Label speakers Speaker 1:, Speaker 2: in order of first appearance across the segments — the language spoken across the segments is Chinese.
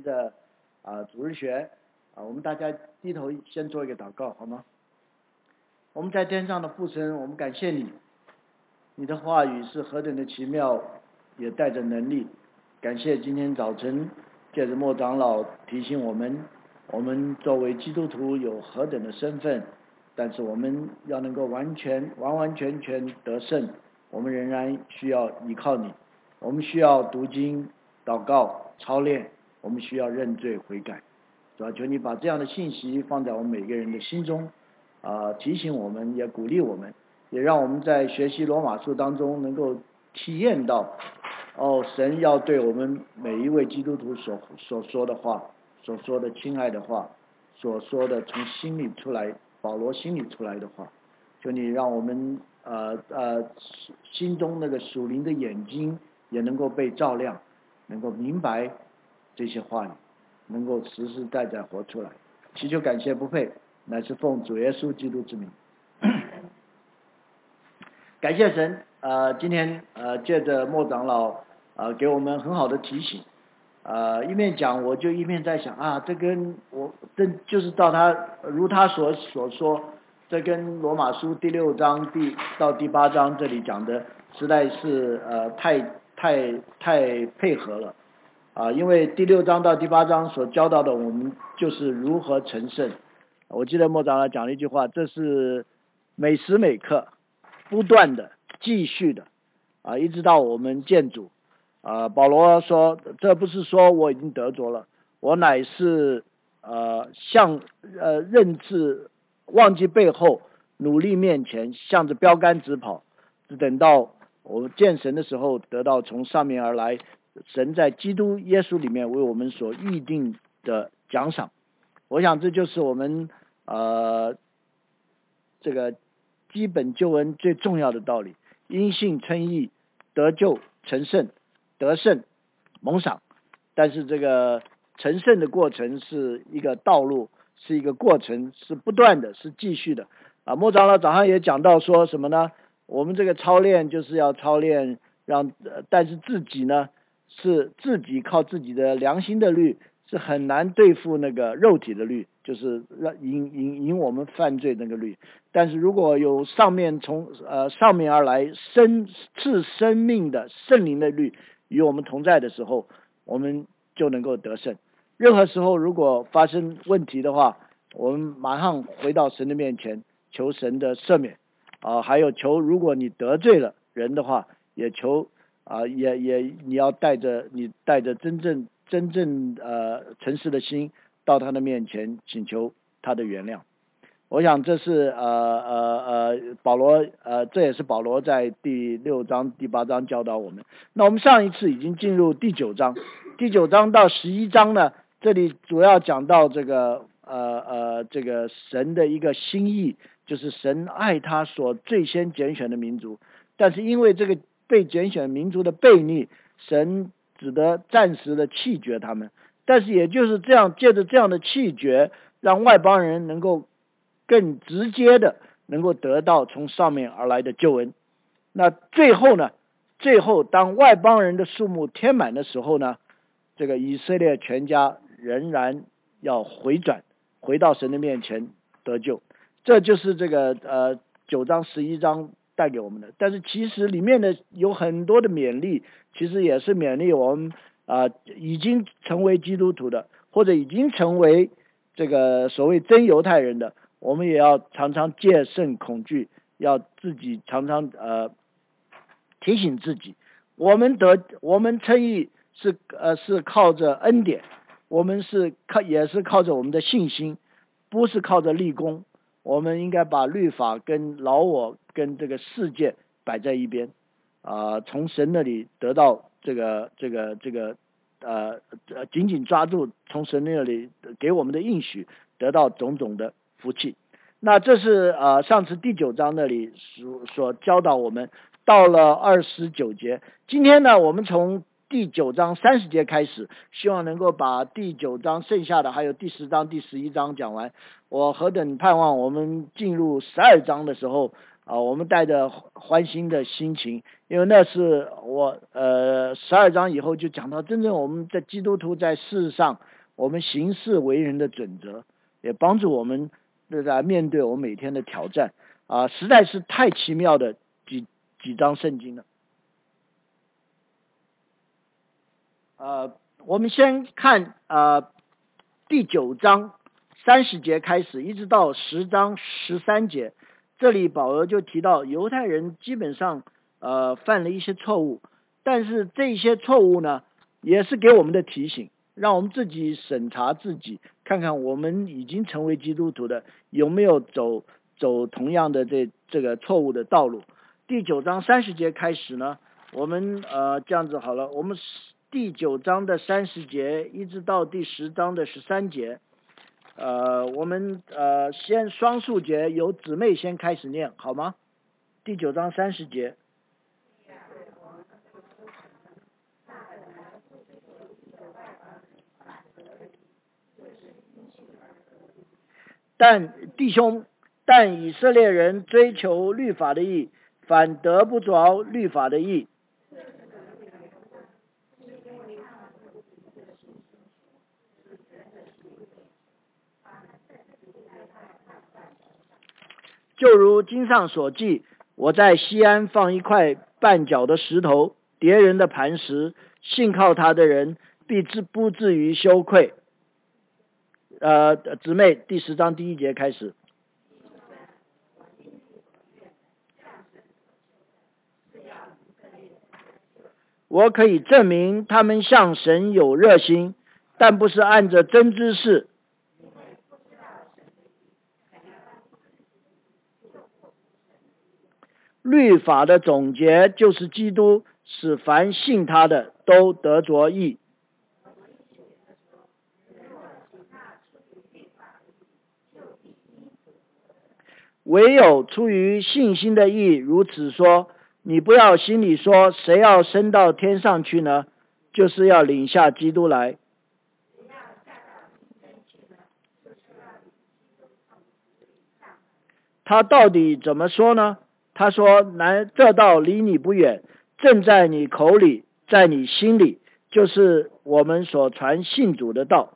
Speaker 1: 的主日学我们大家低头先做一个祷告好吗？我们在天上的父神，我们感谢你，你的话语是何等的奇妙，也带着能力。感谢今天早晨借着莫长老提醒我们，我们作为基督徒有何等的身份，但是我们要能够完完全得胜，我们仍然需要依靠你。我们需要读经、祷告、操练，我们需要认罪悔改。主要求你把这样的信息放在我们每个人的心中，提醒我们，也鼓励我们，也让我们在学习罗马书当中能够体验到，神要对我们每一位基督徒所说的话，所说的亲爱的话，所说的从心里出来，保罗心里出来的话，求你让我们心中那个属灵的眼睛也能够被照亮，能够明白这些话语，能够实实在在活出来。祈求感谢不配，乃是奉主耶稣基督之名。感谢神，今天借着莫长老给我们很好的提醒，一面讲我就一面在想这就是如他所说，这跟罗马书第6章到第8章这里讲的实在是太配合了因为第6章到第8章所教导的我们就是如何成圣。我记得莫长老讲了一句话，这是每时每刻不断的继续的一直到我们见主保罗说，这不是说我已经得着了，我乃是认知忘记背后，努力面前，向着标杆直跑，只等到我们见神的时候，得到从上面而来神在基督耶稣里面为我们所预定的奖赏。我想这就是我们这个基本救恩最重要的道理，因信称义，得救成圣，得胜蒙赏。但是这个成圣的过程是一个道路，是一个过程，是不断的，是继续的莫长老早上也讲到说什么呢？我们这个操练就是要操练但是自己呢是自己靠自己的良心的律是很难对付那个肉体的律，就是引我们犯罪那个律。但是如果有上面而来赐生命的圣灵的律与我们同在的时候，我们就能够得胜。任何时候如果发生问题的话，我们马上回到神的面前，求神的赦免还有求如果你得罪了人的话，也求你要带着真正诚实的心到他的面前，请求他的原谅。我想这是保罗这也是保罗在第6章第8章教导我们。那我们上一次已经进入第9章，第9章到11章呢，这里主要讲到这个神的一个心意，就是神爱他所最先拣选的民族，但是因为这个被拣选民族的悖逆，神只得暂时的弃绝他们。但是也就是这样，借着这样的弃绝，让外邦人能够更直接的能够得到从上面而来的救恩。那最后当外邦人的数目填满的时候呢，这个以色列全家仍然要回转，回到神的面前得救。这就是这个9章11章带给我们的。但是其实里面的有很多的勉励，其实也是勉励我们已经成为基督徒的，或者已经成为这个所谓真犹太人的，我们也要常常戒慎恐惧，要自己常常提醒自己，我们称义是靠着恩典，我们也是靠着我们的信心，不是靠着立功。我们应该把律法跟老我跟这个世界摆在一边从神那里得到紧紧抓住从神那里给我们的应许，得到种种的福气。那这是上次第9章那里所教导我们，到了29节。今天呢，我们从第9章30节开始，希望能够把第9章剩下的还有第10章第11章讲完。我何等盼望我们进入12章的时候我们带着欢欣的心情，因为那是我12章以后就讲到真正我们的基督徒在世上， 我们行事为人的准则，也帮助我们来面对我们每天的挑战实在是太奇妙的几章圣经了。我们先看第9章30节开始，一直到10章13节，这里保罗就提到犹太人基本上犯了一些错误，但是这些错误呢，也是给我们的提醒，让我们自己审查自己，看看我们已经成为基督徒的有没有走同样的这个错误的道路。第9章30节开始呢，我们这样子好了，我们第9章的30节一直到第10章的13节，我们先双数节由姊妹先开始念好吗？第9章30节。但以色列人追求律法的义，反得不着律法的义。就如经上所记，我在西安放一块绊脚的石头，敌人的磐石，信靠他的人必不至于羞愧。姊妹，第10章第1节开始。我可以证明他们向神有热心，但不是按着真知识。律法的总结就是基督，使凡信他的都得着义。唯有出于信心的义，如此说，你不要心里说，谁要升到天上去呢？就是要领下基督来。他到底怎么说呢？他说，这道离你不远，正在你口里，在你心里，就是我们所传信主的道。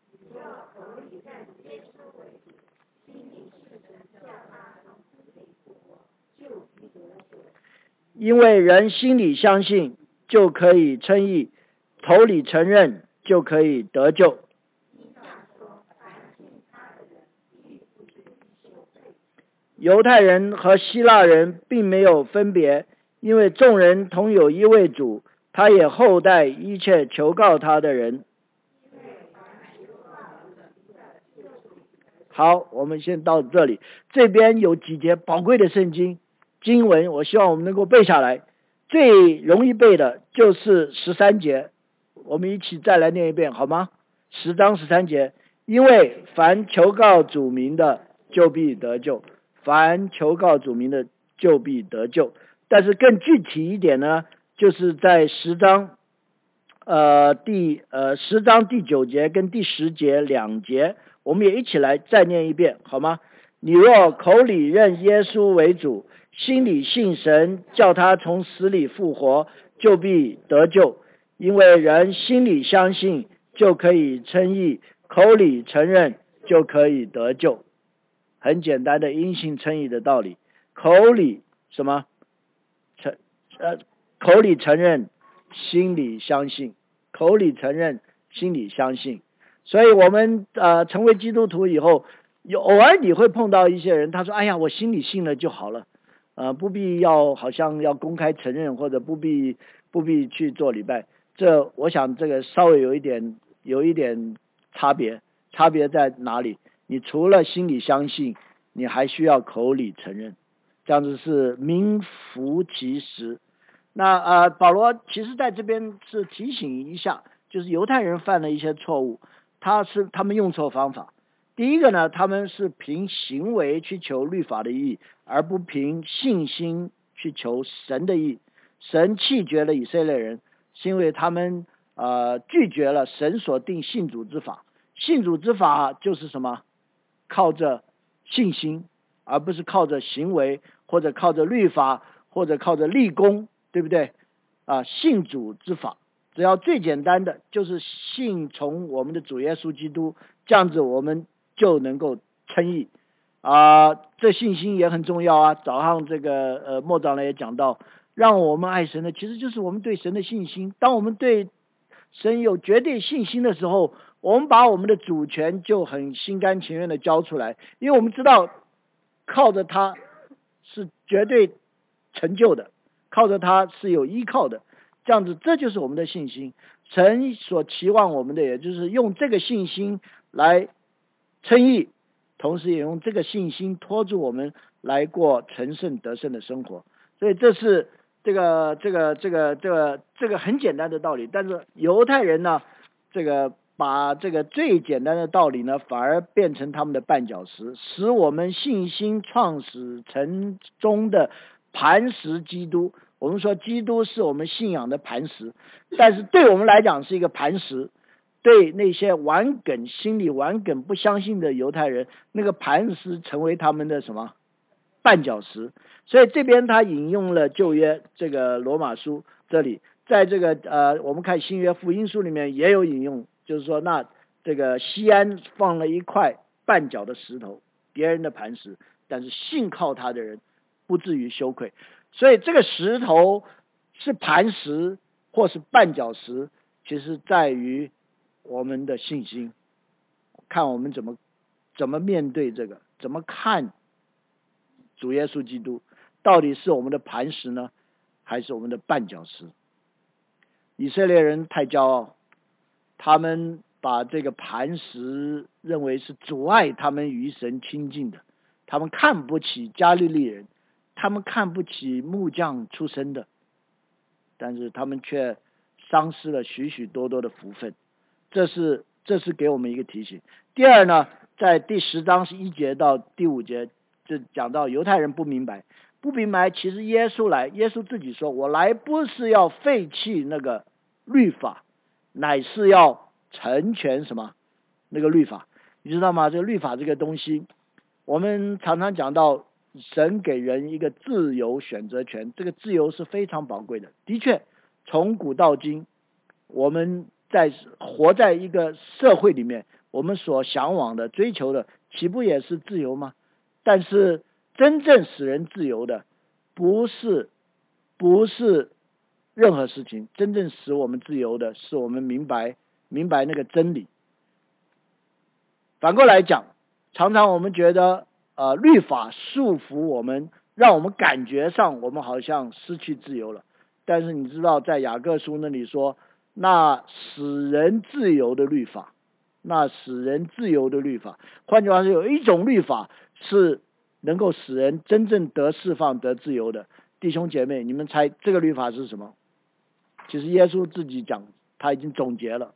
Speaker 1: 因为人心里相信就可以称义，口里承认就可以得救。犹太人和希腊人并没有分别，因为众人同有一位主，他也厚待一切求告他的人。好，我们先到这里。这边有几节宝贵的圣经经文，我希望我们能够背下来。最容易背的就是13节，我们一起再来念一遍好吗？10章13节，因为凡求告主名的，就必得救。凡求告主名的，就必得救。但是更具体一点呢，就是在10章10章第9节跟第10节2节，我们也一起来再念一遍好吗？你若口里认耶稣为主，心里信神，叫他从死里复活，就必得救。因为人心里相信，就可以称义，口里承认，就可以得救。很简单的因信称义的道理，口里什么？口里承认，心里相信，口里承认，心里相信。所以我们成为基督徒以后，偶尔你会碰到一些人，他说：“哎呀，我心里信了就好了，不必好像要公开承认，或者不必去做礼拜。”我想这个稍微有一点差别在哪里？你除了心里相信，你还需要口里承认，这样子是名副其实。那保罗其实在这边是提醒一下，就是犹太人犯了一些错误，他们用错方法。第一个呢，他们是凭行为去求律法的义，而不凭信心去求神的义。神弃绝了以色列人，是因为他们拒绝了神所定信主之法。信主之法就是什么？靠着信心，而不是靠着行为，或者靠着律法，或者靠着立功，对不对？信主之法， 只要最简单的就是信从我们的主耶稣基督，这样子我们就能够称义这信心也很重要啊。早上这个莫长老也讲到，让我们爱神的其实就是我们对神的信心。当我们对神有绝对信心的时候，我们把我们的主权就很心甘情愿的交出来，因为我们知道靠着他是绝对成就的，靠着他是有依靠的。这样子，这就是我们的信心。神所期望我们的，也就是用这个信心来称义，同时也用这个信心拖住我们来过成圣得胜的生活。所以这是这个很简单的道理。但是犹太人呢，把这个最简单的道理呢，反而变成他们的绊脚石，使我们信心创始成终的磐石基督。我们说基督是我们信仰的磐石，但是对我们来讲是一个磐石，对那些心里顽梗不相信的犹太人，那个磐石成为他们的什么绊脚石。所以这边他引用了旧约这个罗马书这里，在这个我们看新约福音书里面也有引用，就是说那这个西安放了一块绊脚的石头，别人的磐石，但是信靠他的人不至于羞愧。所以这个石头是磐石或是绊脚石，其实在于我们的信心，看我们怎么面对这个，怎么看主耶稣基督，到底是我们的磐石呢，还是我们的绊脚石？以色列人太骄傲，他们把这个磐石认为是阻碍他们与神亲近的，他们看不起加利利人，他们看不起木匠出身的，但是他们却丧失了许许多多的福分。这是给我们一个提醒。第二呢，在第10章1节到第5节，就讲到犹太人不明白，其实耶稣自己说，我来不是要废弃那个律法，乃是要成全什么那个律法。你知道吗？这个律法这个东西，我们常常讲到神给人一个自由选择权，这个自由是非常宝贵的。的确，从古到今，我们活在一个社会里面，我们所向往的追求的岂不也是自由吗？但是真正使人自由的不是任何事情，真正使我们自由的是我们明白那个真理。反过来讲，常常我们觉得律法束缚我们，让我们感觉上我们好像失去自由了。但是你知道在雅各书那里说，那使人自由的律法，换句话说，有一种律法是能够使人真正得释放得自由的。弟兄姐妹，你们猜这个律法是什么？其实耶稣自己讲，他已经总结了。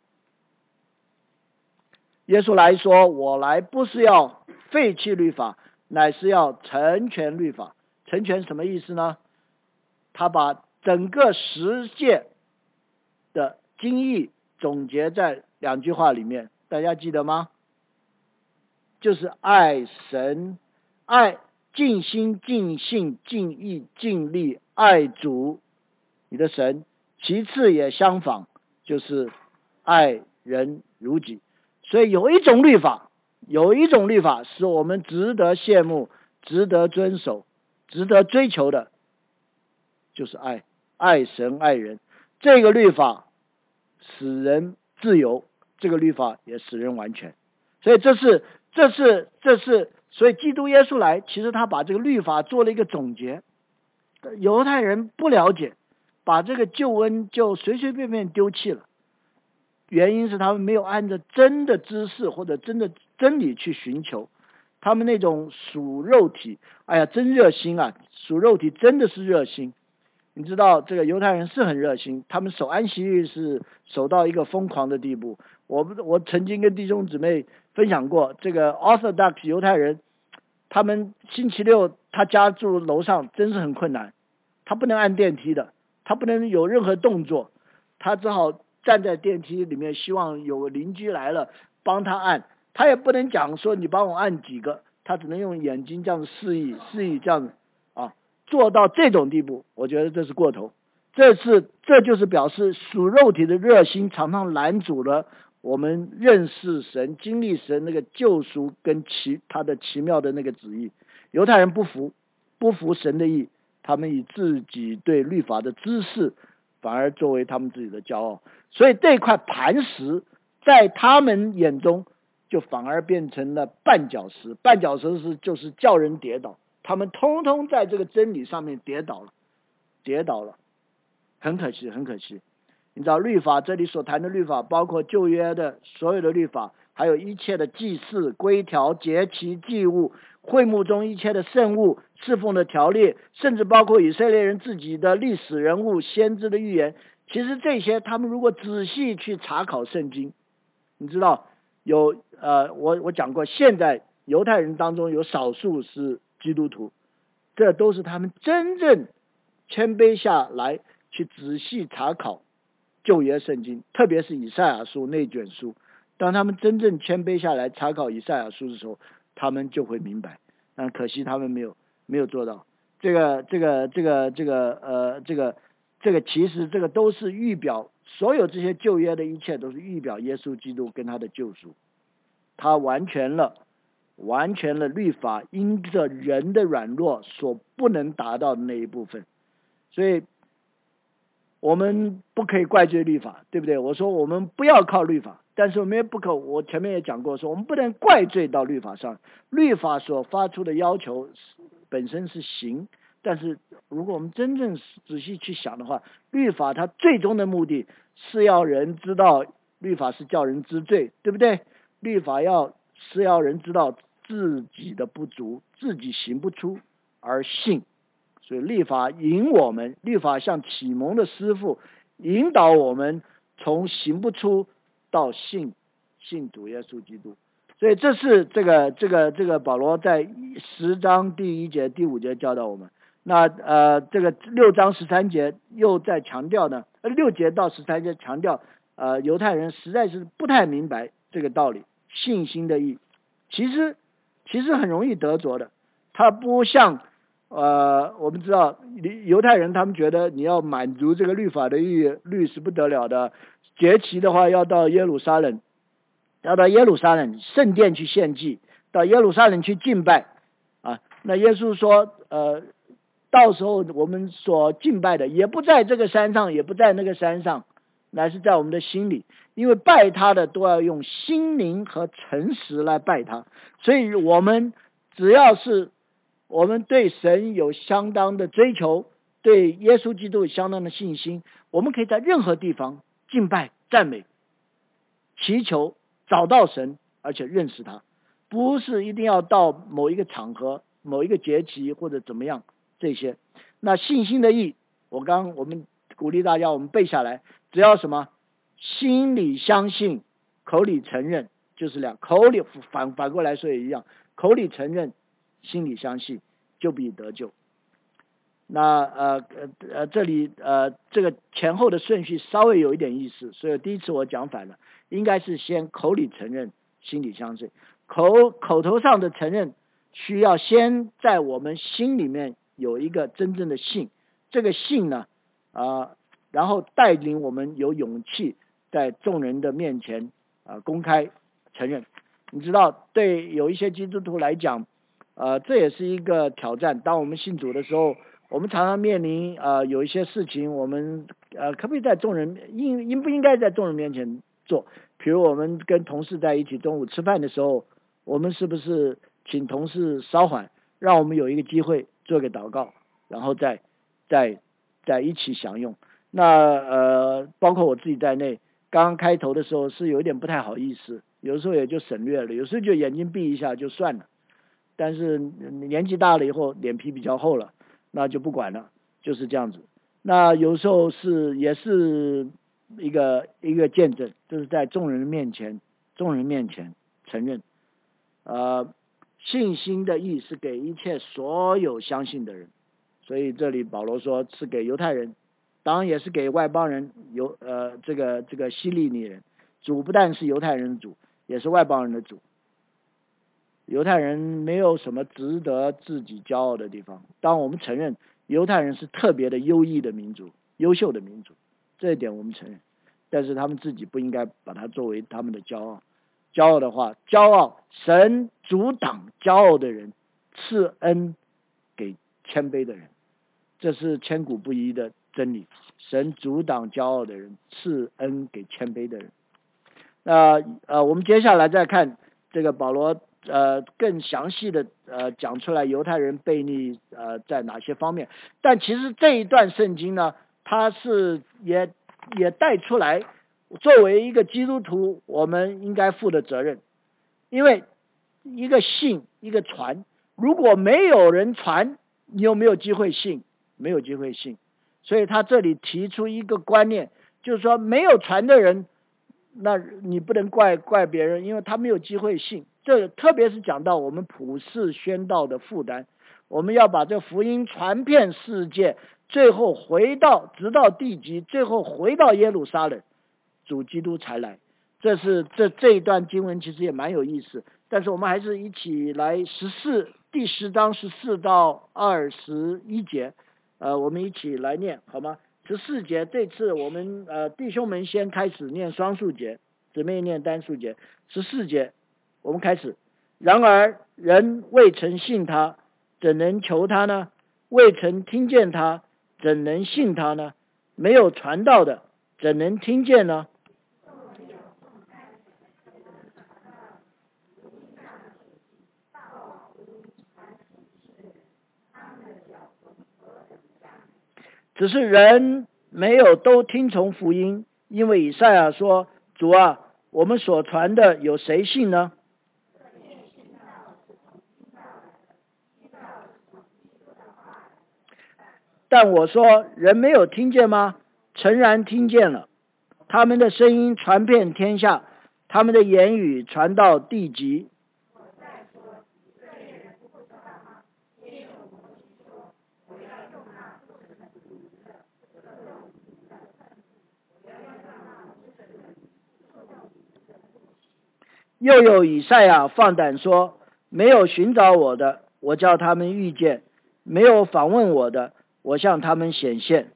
Speaker 1: 耶稣来说，我来不是要废弃律法，乃是要成全律法。成全什么意思呢？他把整个10诫的精义总结在2句话里面，大家记得吗？就是爱神，尽心尽性尽意尽力爱主你的神，其次也相仿，就是爱人如己。所以有一种律法是我们值得羡慕、值得遵守、值得追求的，就是爱神爱人。这个律法使人自由，这个律法也使人完全。所以这是所以基督耶稣来，其实他把这个律法做了一个总结。犹太人不了解，把这个救恩就随随便便丢弃了，原因是他们没有按照真的知识或者真的真理去寻求。他们那种属肉体，哎呀真热心啊，属肉体真的是热心。你知道这个犹太人是很热心，他们守安息日是守到一个疯狂的地步。我曾经跟弟兄姊妹分享过，这个 Orthodox 犹太人，他们星期六他家住楼上真是很困难，他不能按电梯的，他不能有任何动作，他只好站在电梯里面，希望有邻居来了帮他按，他也不能讲说你帮我按几个，他只能用眼睛这样示意这样子啊，做到这种地步，我觉得这是过头。 这就是表示属肉体的热心常常拦阻了我们认识神、经历神那个救赎跟他的奇妙的那个旨意。犹太人不服神的意，他们以自己对律法的知识反而作为他们自己的骄傲，所以这块磐石在他们眼中就反而变成了绊脚石。绊脚石就是叫人跌倒，他们通通在这个真理上面跌倒了，很可惜，很可惜。你知道律法这里所谈的律法，包括旧约的所有的律法，还有一切的祭祀、规条、节期、祭物，会幕中一切的圣物、侍奉的条例，甚至包括以色列人自己的历史人物、先知的预言。其实这些，他们如果仔细去查考圣经，你知道我讲过，现在犹太人当中有少数是基督徒，这都是他们真正谦卑下来去仔细查考旧约圣经，特别是以赛亚书那卷书。当他们真正谦卑下来查考以赛亚书的时候，他们就会明白。但可惜他们没有做到。这个其实这个都是预表，所有这些旧约的一切都是预表耶稣基督跟他的救赎。他完全了律法因着人的软弱所不能达到的那一部分。所以我们不可以怪罪律法，对不对？我说我们不要靠律法，但是我们也我前面也讲过，说我们不能怪罪到律法上。律法所发出的要求本身是行，但是如果我们真正仔细去想的话，律法它最终的目的是要人知道，律法是叫人知罪，对不对？律法是要人知道自己的不足，自己行不出而信。所以律法律法像启蒙的师傅，引导我们从行不出到信主耶稣基督。所以这是这个保罗在10章第1节第5节教导我们。那这个6章13节又在强调呢，6节到13节强调犹太人实在是不太明白这个道理，信心的义其实很容易得着的。它不像我们知道犹太人他们觉得你要满足这个律法的律是不得了的。节期的话要到耶路撒冷圣殿去献祭，到耶路撒冷去敬拜啊。那耶稣说到时候我们所敬拜的也不在这个山上，也不在那个山上，乃是在我们的心里，因为拜他的都要用心灵和诚实来拜他。所以我们只要是我们对神有相当的追求，对耶稣基督有相当的信心，我们可以在任何地方敬拜、赞美、祈求，找到神，而且认识他，不是一定要到某一个场合、某一个节期或者怎么样这些。那信心的义，我们鼓励大家我们背下来，只要什么心里相信，口里承认，就是口里反过来说也一样，口里承认，心里相信，就必得救。那这里这个前后的顺序稍微有一点意思，所以第一次我讲反了，应该是先口里承认，心里相信。口头上的承认需要先在我们心里面有一个真正的信，这个信呢然后带领我们有勇气在众人的面前公开承认。你知道对有一些基督徒来讲这也是一个挑战。当我们信主的时候，我们常常面临有一些事情，我们可不可以在众人应不应该在众人面前做？比如我们跟同事在一起中午吃饭的时候，我们是不是请同事稍缓，让我们有一个机会做个祷告，然后再一起享用。那包括我自己在内，刚刚开头的时候是有一点不太好意思，有时候也就省略了，有时候就眼睛闭一下就算了。但是年纪大了以后，脸皮比较厚了，那就不管了，就是这样子。那有时候也是一个见证，就是在众人面前承认。信心的义是给一切所有相信的人，所以这里保罗说是给犹太人，当然也是给外邦人，这个希利尼人。主不但是犹太人的主，也是外邦人的主。犹太人没有什么值得自己骄傲的地方。当我们承认犹太人是特别的优异的民族， 优秀的民族，这一点我们承认。但是他们自己不应该把它作为他们的骄傲。骄傲的话，骄傲，神阻挡骄傲的人，赐恩给谦卑的人，这是千古不移的真理。神阻挡骄傲的人，赐恩给谦卑的人。我们接下来再看这个保罗更详细的讲出来犹太人悖逆在哪些方面。但其实这一段圣经呢，它是也带出来作为一个基督徒我们应该负的责任。因为一个信一个传，如果没有人传，你有没有机会信？没有机会信。所以他这里提出一个观念，就是说没有传的人，那你不能怪别人，因为他没有机会信。这特别是讲到我们普世宣道的负担，我们要把这福音传遍世界，最后直到地极，最后回到耶路撒冷，主基督才来。这一段经文其实也蛮有意思，但是我们还是一起来第10章14到21节，我们一起来念好吗？14节，这次我们弟兄们先开始念双数节，姊妹念单数节。14节，我们开始。然而人未曾信他，怎能求他呢？未曾听见他，怎能信他呢？没有传道的，怎能听见呢？只是人没有都听从福音，因为以赛亚说：主啊，我们所传的有谁信呢？但我说人没有听见吗？诚然听见了，他们的声音传遍天下，他们的言语传到地极。又有以赛亚放胆说：没有寻找我的，我叫他们遇见；没有访问我的，我向他们显现。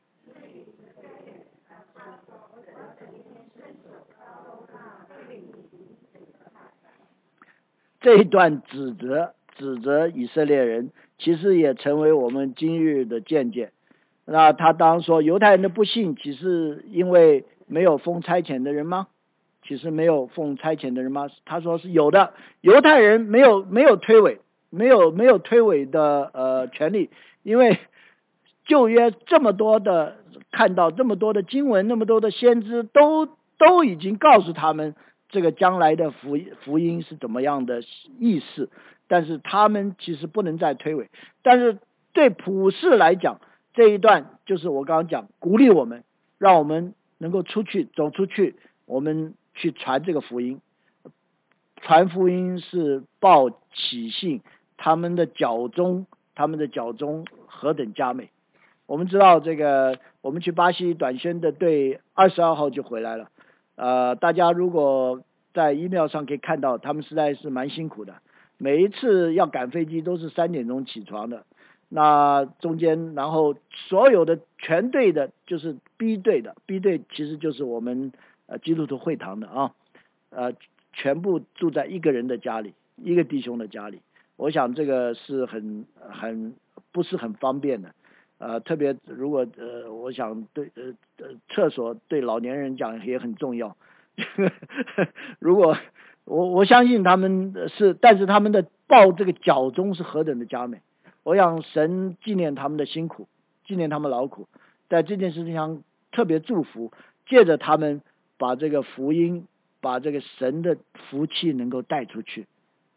Speaker 1: 这一段指责以色列人，其实也成为我们今日的见解。那他当然说犹太人的不幸，岂是因为没有奉差遣的人吗？其实没有奉差遣的人吗？他说是有的。犹太人没有推诿，没有推诿的权利，因为旧约这么多的看到这么多的经文，那么多的先知都已经告诉他们这个将来的福音是怎么样的意思，但是他们其实不能再推诿。但是对普世来讲，这一段就是我刚刚讲，鼓励我们，让我们能够走出去，我们去传这个福音。传福音是报喜信，他们的脚中何等佳美。我们知道这个，我们去巴西短宣的队22号就回来了。大家如果在 email 上可以看到，他们实在是蛮辛苦的，每一次要赶飞机都是3点钟起床的。那中间，然后所有的全队的，就是 B 队其实就是我们基督徒会堂的啊，全部住在一个人的家里，一个弟兄的家里。我想这个是很不是很方便的。特别如果我想对厕所对老年人讲也很重要。如果我相信他们但是他们的报这个脚中是何等的佳美。我想神纪念他们的辛苦，纪念他们劳苦，在这件事情上特别祝福，借着他们把这个福音，把这个神的福气能够带出去。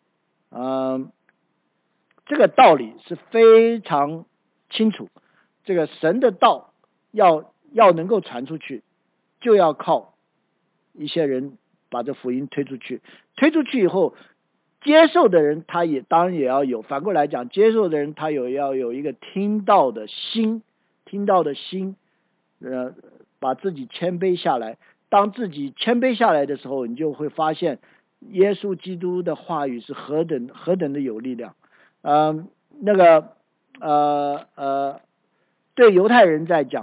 Speaker 1: 这个道理是非常清楚。这个神的道要能够传出去，就要靠一些人把这福音推出去。推出去以后，接受的人他也当然也要有，反过来讲，接受的人他要有一个听到的心，把自己谦卑下来。当自己谦卑下来的时候，你就会发现耶稣基督的话语是何等的有力量。对犹太人在讲，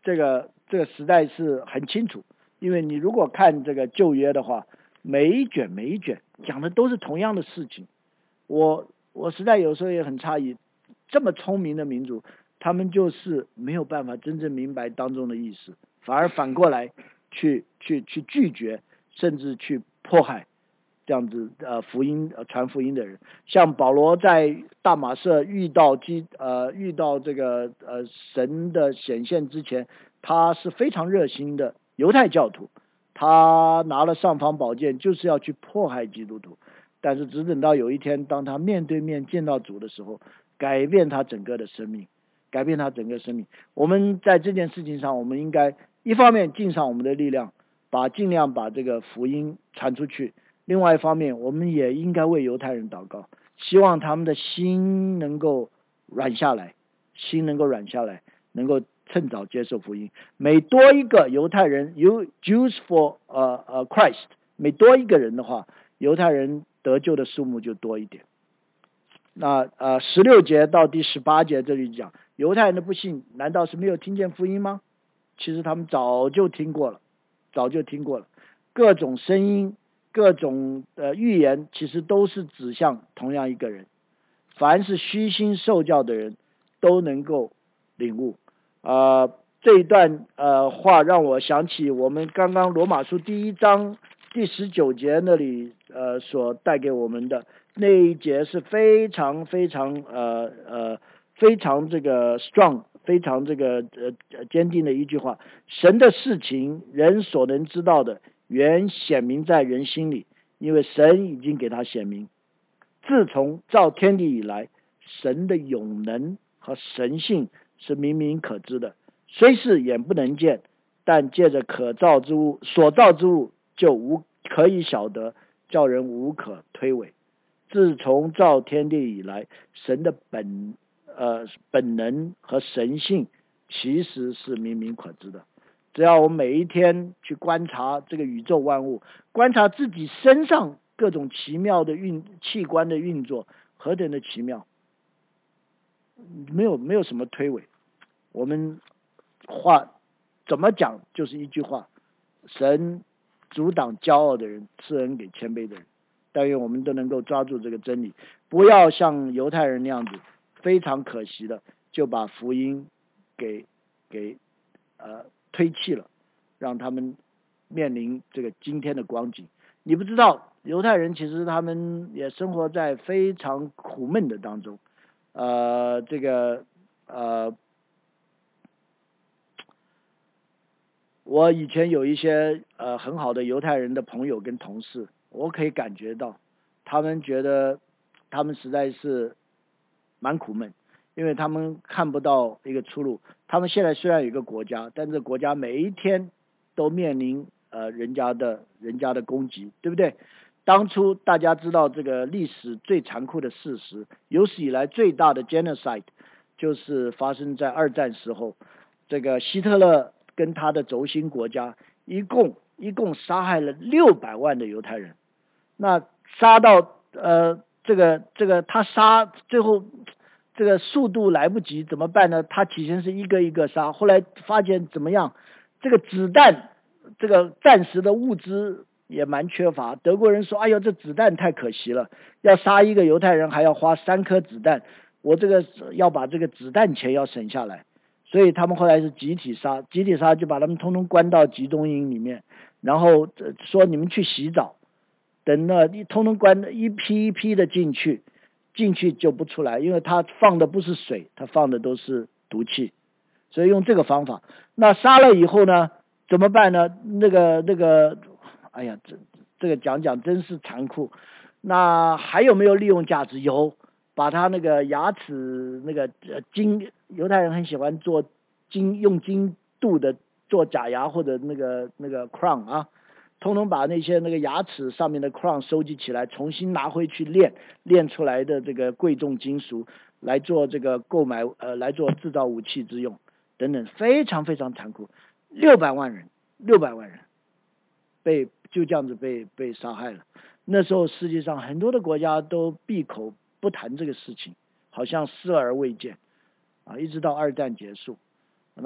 Speaker 1: 这个时代是很清楚，因为你如果看这个旧约的话，每一卷讲的都是同样的事情。我实在有时候也很诧异，这么聪明的民族，他们就是没有办法真正明白当中的意思，反而反过来去拒绝，甚至去迫害这样子传福音的人。像保罗在大马色遇到这个神的显现之前，他是非常热心的犹太教徒，他拿了尚方宝剑就是要去迫害基督徒。但是只等到有一天，当他面对面见到主的时候，改变他整个的生命，改变他整个生命。我们在这件事情上，我们应该一方面尽上我们的力量，尽量把这个福音传出去；另外一方面，我们也应该为犹太人祷告，希望他们的心能够软下来，能够趁早接受福音。每多一个犹太人，Jews for Christ， 每多一个人的话，犹太人得救的数目就多一点。那16节到第18节这里讲，犹太人的不信难道是没有听见福音吗？其实他们早就听过了，各种声音，各种预言，其实都是指向同样一个人。凡是虚心受教的人都能够领悟。这一段话让我想起我们刚刚罗马书第1章第19节那里所带给我们的那一节，是非常非常这个 strong， 非常这个坚定的一句话：神的事情人所能知道的，原显明在人心里，因为神已经给他显明。自从造天地以来，神的永能和神性是明明可知的，虽是眼不能见，但借着所造之物就可以晓得，叫人无可推诿。自从造天地以来，神的本能和神性其实是明明可知的。只要我们每一天去观察这个宇宙万物，观察自己身上各种奇妙的器官的运作，何等的奇妙，没有什么推诿。我们话怎么讲就是一句话：神阻挡骄傲的人，赐恩给谦卑的人。但愿我们都能够抓住这个真理，不要像犹太人那样子非常可惜的就把福音给推弃了，让他们面临这个今天的光景。你不知道犹太人其实他们也生活在非常苦闷的当中。我以前有一些很好的犹太人的朋友跟同事，我可以感觉到他们觉得他们实在是蛮苦闷，因为他们看不到一个出路。他们现在虽然有一个国家，但这个国家每一天都面临人家的攻击，对不对？当初大家知道这个历史最残酷的事实，有史以来最大的 genocide 就是发生在2战时候，这个希特勒跟他的轴心国家一共杀害了600万的犹太人。那杀到他杀最后这个速度来不及怎么办呢？他起先是一个一个杀，后来发现怎么样？这个子弹，这个暂时的物资也蛮缺乏。德国人说：“哎呦，这子弹太可惜了，要杀一个犹太人还要花3颗子弹，我这个要把这个子弹钱要省下来。”所以他们后来是集体杀，就把他们通通关到集中营里面，然后说你们去洗澡，等了通通关一批一批的进去就不出来，因为他放的不是水，他放的都是毒气，所以用这个方法。那杀了以后呢，怎么办呢？那个，哎呀，这个讲真是残酷。那还有没有利用价值？有，把他那个牙齿那个犹太人很喜欢做用金镀的做假牙或者那个 crown 啊，通通把那些那个牙齿上面的 crown 收集起来，重新拿回去炼出来的这个贵重金属来做这个来做制造武器之用等等，非常非常残酷。600万人就这样子被杀害了。那时候世界上很多的国家都闭口不谈这个事情，好像视而未见啊，一直到2战结束。那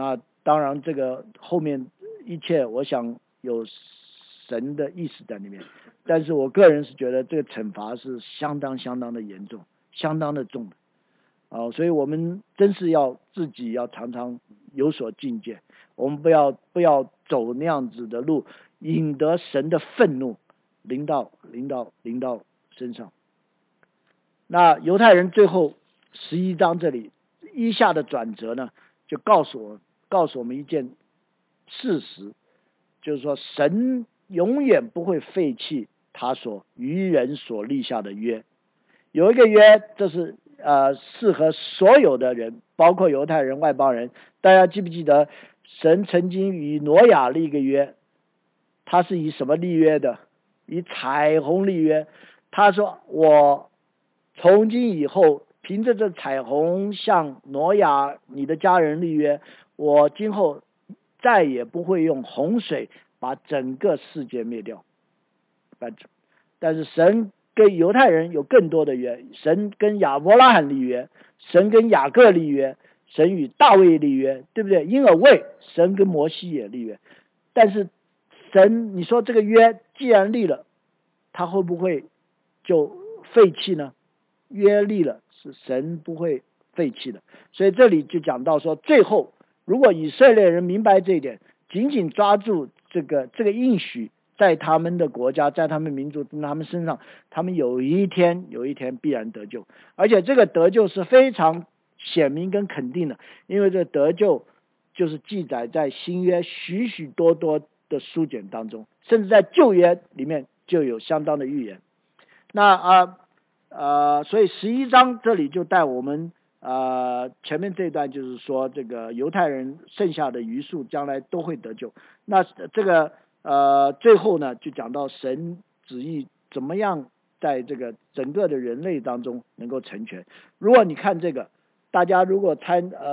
Speaker 1: 当然这个后面一切我想有神的意思在里面，但是我个人是觉得这个惩罚是相当的严重，相当的重的。所以我们真是要自己要常常有所境界，我们不要走那样子的路，引得神的愤怒临到身上。那犹太人最后11章这里以下的转折呢，就告诉我们一件事实，就是说神永远不会废弃他与人所立下的约。有一个约，这是适合所有的人，包括犹太人、外邦人。大家记不记得神曾经与挪亚立一个约？他是以什么立约的？以彩虹立约。他说我从今以后凭着这彩虹向挪亚你的家人立约，我今后再也不会用洪水把整个世界灭掉。但是神跟犹太人有更多的约，神跟亚伯拉罕立约，神跟雅各立约，神与大卫立约，对不对？因而为神跟摩西也立约。但是神，你说这个约既然立了，他会不会就废弃呢？约立了，是神不会废弃的。所以这里就讲到说，最后如果以色列人明白这一点，紧紧抓住这个应许，在他们的国家，在他们民族，在他们身上，他们有一天必然得救。而且这个得救是非常显明跟肯定的，因为这得救就是记载在新约许许多多的书卷当中，甚至在旧约里面就有相当的预言。那所以11章这里就带我们前面这一段就是说，这个犹太人剩下的余数将来都会得救。那这个最后呢，就讲到神旨意怎么样在这个整个的人类当中能够成全。如果你看这个，大家如果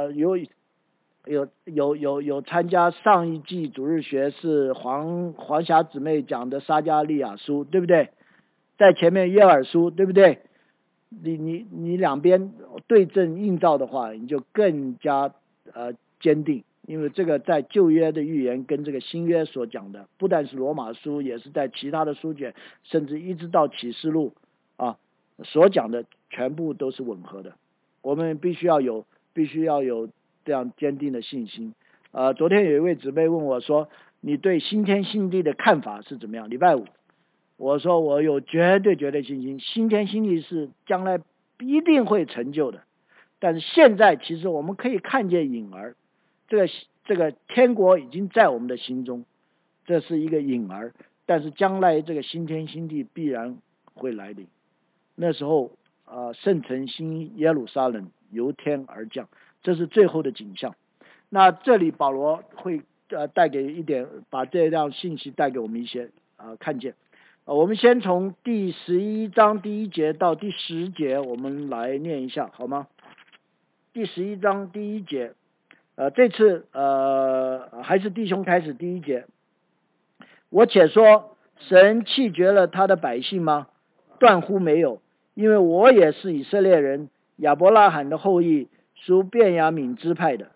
Speaker 1: 有参加上一季主日学是黄霞姊妹讲的撒迦利亚书，对不对？在前面约珥书，对不对？你两边对症映照的话，你就更加坚定，因为这个在旧约的预言跟这个新约所讲的，不但是罗马书，也是在其他的书卷，甚至一直到启示录所讲的全部都是吻合的。我们必须要有这样坚定的信心。昨天有一位姊妹问我说，你对新天新地的看法是怎么样？礼拜五我说我有绝对信心，新天新地是将来一定会成就的。但是现在其实我们可以看见影儿，这个天国已经在我们的心中，这是一个影儿。但是将来这个新天新地必然会来临，那时候圣城新耶路撒冷由天而降，这是最后的景象。那这里保罗会带给一点，把这样信息带给我们一些看见。我们先从第11章第1节到第10节，我们来念一下好吗？第11章第1节，这次还是弟兄开始第1节。我且说，神弃绝了他的百姓吗？断乎没有，因为我也是以色列人，亚伯拉罕的后裔，属便雅悯支派的。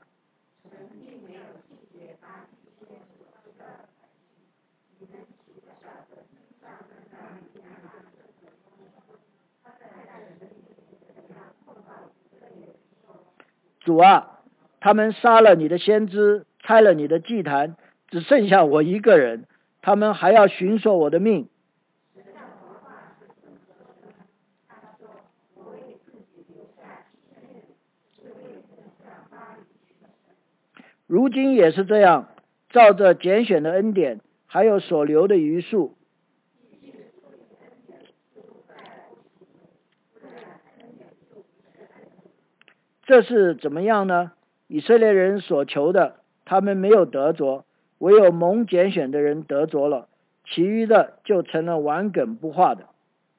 Speaker 1: 主啊，他们杀了你的先知，拆了你的祭坛，只剩下我一个人，他们还要寻索我的命。如今也是这样，照着拣选的恩典，还有所留的余数。这是怎么样呢？以色列人所求的，他们没有得着，唯有蒙拣选的人得着了，其余的就成了顽梗不化的。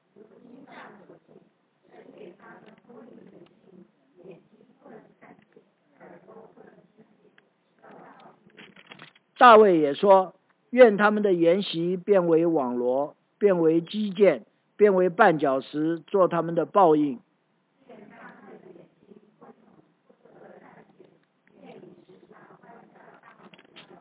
Speaker 1: 大卫也说，愿他们的筵席变为网罗，变为基建，变为绊脚石，做他们的报应。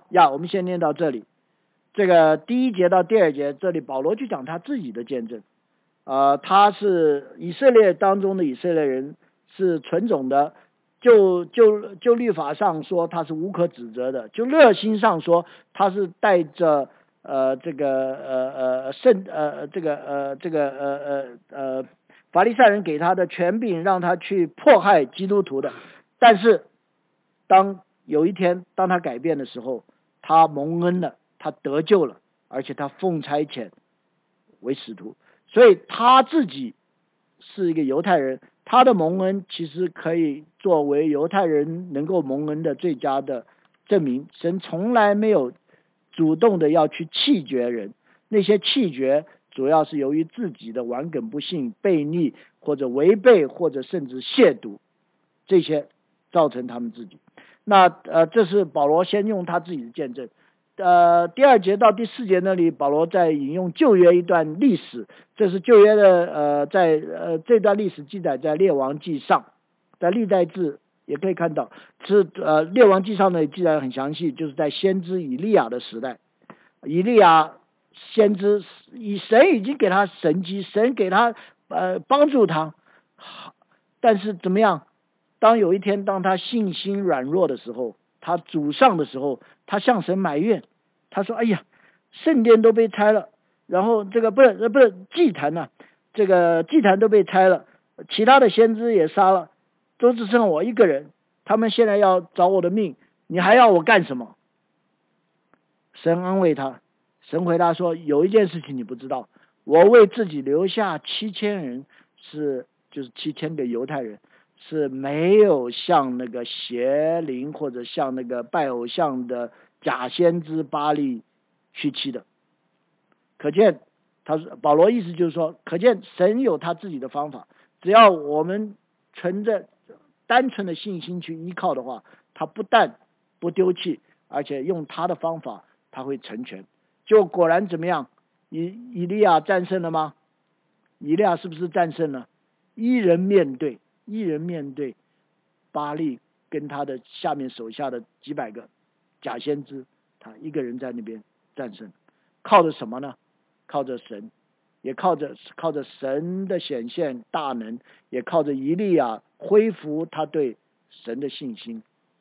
Speaker 1: 我们先念到这里。这个第1节到第2节，这里保罗就讲他自己的见证。他是以色列当中的以色列人，是纯种的，就律法上说他是无可指责的，就热心上说他是带着法利赛人给他的权柄，让他去迫害基督徒的。但是当有一天当他改变的时候，他蒙恩了，他得救了，而且他奉差遣为使徒。所以他自己是一个犹太人，他的蒙恩其实可以作为犹太人能够蒙恩的最佳的证明。神从来没有主动的要去弃绝人，那些弃绝主要是由于自己的顽梗不信、悖逆或者违背或者甚至亵渎，这些造成他们自己。那这是保罗先用他自己的见证。第2节到第4节那里，保罗在引用旧约一段历史，这是旧约的这段历史记载在列王记上，在历代志也可以看到，是列王记上呢记载很详细，就是在先知以利亚的时代，以利亚先知神已经给他神迹，神给他帮助他，但是怎么样？当有一天当他信心软弱的时候，他沮丧的时候，他向神埋怨，他说：“哎呀，圣殿都被拆了，然后这个不是祭坛啊，这个祭坛都被拆了，其他的先知也杀了，都只剩我一个人，他们现在要找我的命，你还要我干什么？”神安慰他，神回答说：“有一件事情你不知道，我为自己留下7000人，就是7000个犹太人。”是没有像那个邪灵或者像那个拜偶像的假先知巴力去欺的。可见保罗意思就是说，可见神有他自己的方法，只要我们存着单纯的信心去依靠的话，他不但不丢弃，而且用他的方法他会成全。就果然怎么样？以利亚战胜了吗？以利亚是不是战胜了？一人面对巴力跟他的下面手下的几百个假先知，他一个人在那边战胜。靠着什么呢？靠着神，也靠着神的显现大能，也靠着以利亚恢复他对神的信心。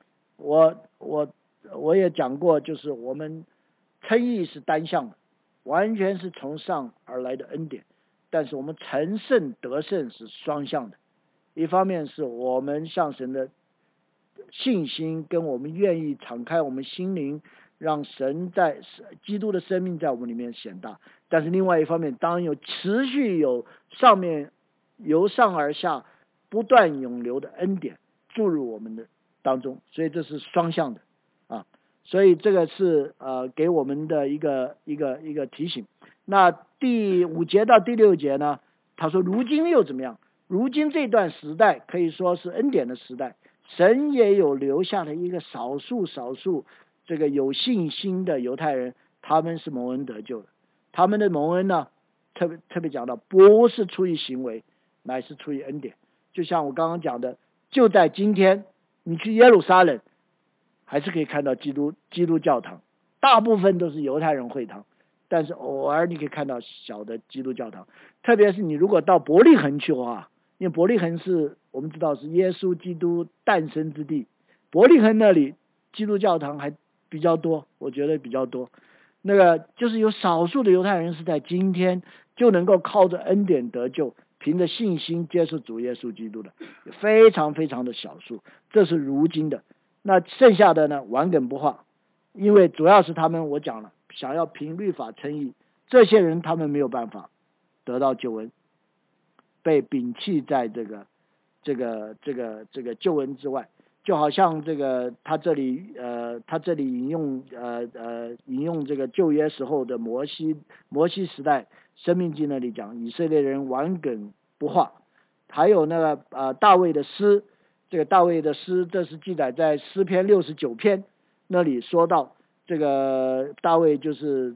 Speaker 1: 我也讲过，就是我们称义是单向的，完全是从上而来的恩典，但是我们成圣得胜是双向的。一方面是我们向神的信心，跟我们愿意敞开我们心灵，让神在基督的生命在我们里面显大。但是另外一方面，当然持续有上面由上而下不断涌流的恩典注入我们的当中，所以这是双向的啊。所以这个是给我们的一个提醒。那第5节到第6节呢，他说如今又怎么样？如今这段时代可以说是恩典的时代，神也有留下了一个少数这个有信心的犹太人，他们是蒙恩得救的。他们的蒙恩呢，特别讲到不是出于行为，乃是出于恩典。就像我刚刚讲的，就在今天你去耶路撒冷还是可以看到基督教堂，大部分都是犹太人会堂，但是偶尔你可以看到小的基督教堂。特别是你如果到伯利恒去的话，因为伯利恒是我们知道是耶稣基督诞生之地，伯利恒那里基督教堂还比较多，我觉得比较多。那个就是有少数的犹太人是在今天就能够靠着恩典得救，凭着信心接受主耶稣基督的，非常非常的少数，这是如今的。那剩下的呢，顽梗不化，因为主要是他们我讲了，想要凭律法称义，这些人他们没有办法得到救恩，被摒弃在这个救恩之外。就好像这个他这里引用这个旧约时候的摩西时代申命记那里讲以色列人顽梗不化。还有那个大卫的诗，这个大卫的诗，这是记载在诗篇69篇那里说到，这个大卫就是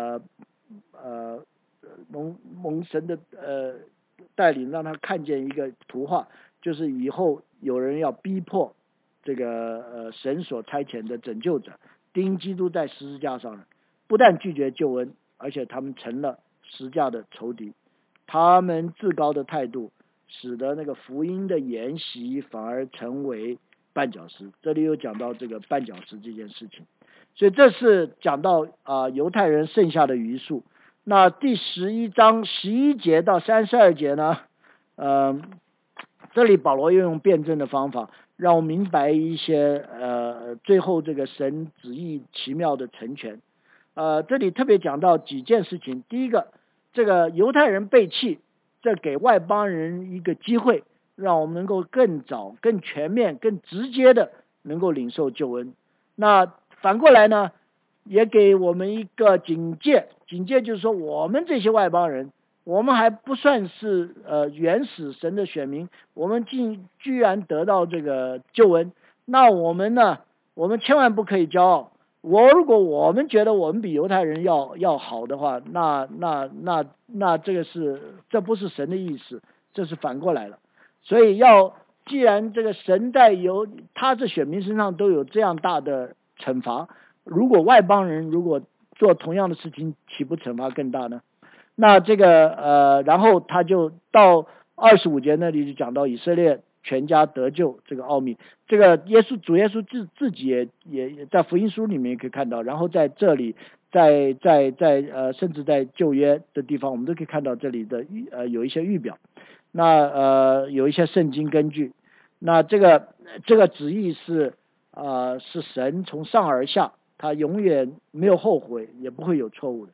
Speaker 1: 蒙神的带领，让他看见一个图画，就是以后有人要逼迫这个神所差遣的拯救者， 钉基督在十字架上了，不但拒绝救恩，而且他们成了十字架的仇敌。他们自高的态度，使得那个福音的研习反而成为绊脚石。这里有讲到这个绊脚石这件事情，所以这是讲到犹太人剩下的余数。那第11章11节到32节呢，这里保罗又用辩证的方法，让我明白一些最后这个神旨意奇妙的成全。这里特别讲到几件事情。第一个，这个犹太人背弃，这给外邦人一个机会，让我们能够更早、更全面、更直接的能够领受救恩。那反过来呢，也给我们一个警戒，警戒就是说，我们这些外邦人，我们还不算是原始神的选民，我们居然得到这个救恩，那我们呢，我们千万不可以骄傲。如果我们觉得我们比犹太人要好的话，那这不是神的意思，这是反过来了。所以既然这个神在他这选民身上都有这样大的惩罚，如果外邦人如果做同样的事情，岂不惩罚更大呢？那这个然后他就到25节那里就讲到以色列全家得救这个奥秘。这个主耶稣自己也在福音书里面也可以看到，然后在这里甚至在旧约的地方我们都可以看到这里的有一些预表。那有一些圣经根据。那这个旨意是神从上而下，他永远没有后悔，也不会有错误的。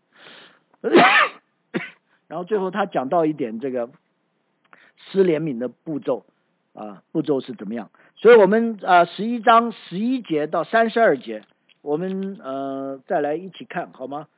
Speaker 1: 然后最后他讲到一点这个施怜悯的步骤是怎么样。所以我们11章11节到32节，我们再来一起看好吗